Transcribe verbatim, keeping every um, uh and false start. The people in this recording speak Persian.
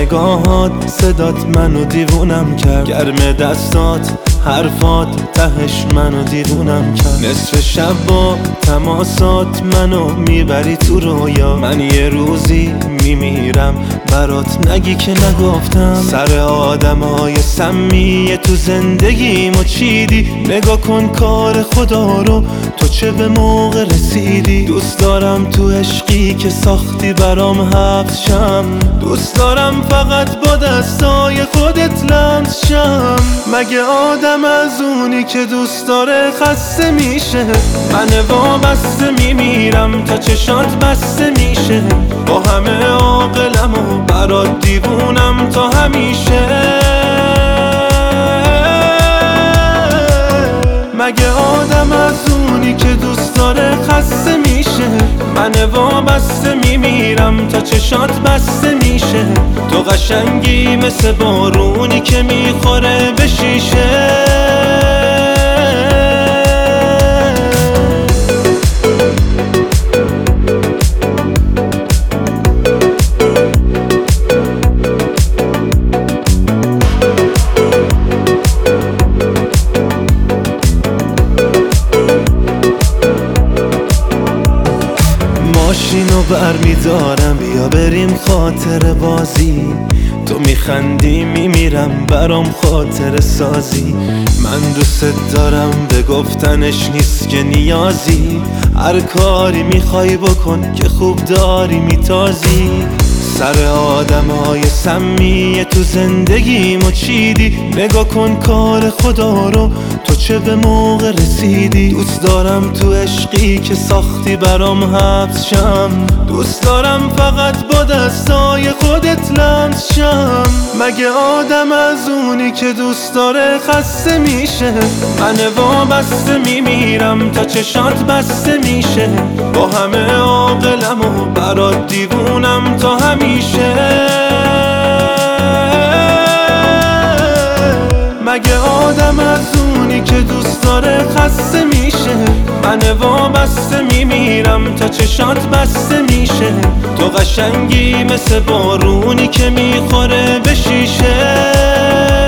نگاهات صدات منو دیوونم کرد، گرم دستات حرفات تهش منو دیوونم کرد. نصف شب با تماسات منو میبری تو رویا، من یه روزی میمیرم برات نگی که نگفتم. سر آدمای سمیه تو زندگیمو چیدی، نگاه کن کار خدا رو تو چه به موقع رسیدی. دوست دارم تو عشقی که ساختی برام حبس شم، دوست دارم فقط با دستای خودت لمس شم. مگه آدم از اونی که دوست داره خسته میشه؟ من وابسته میمیرم تا چشات بسته میشه، با همه عاقلم و برات دیوونم تا همیشه. مگه آدم از اونی که دوست داره خسته میشه؟ من وابسته میمیرم تا چشات بسته میشه، تو قشنگی مثل بارونی که میخوره به شیشه. ماشینو برمیدارم بیا بریم خاطر بازی، تو میخندی میمیرم برام خاطر سازی. من دوست دارم به گفتنش نیست که نیازی، هر کاری میخوای بکن که خوب داری میتازی. سر آدمای سمیه تو زندگیمو چیدی، نگاه کن کار خدا رو تو چه به موقع رسیدی. دوست دارم تو عشقی که ساختی برام حبس شم، دوست دارم فقط با دستای خودت لمس شم. مگه آدم از اونی که دوست داره خسته میشه؟ من وابسته میمیرم تا چشات بسته میشه، با همه عاقلم و برات دیوونم تا همیشه. مگه آدم از اونی که دوست داره خسته میشه؟ من وابسته میمیرم تا چشات بسته میشه، تو قشنگی مثل بارونی که میخوره به شیشه.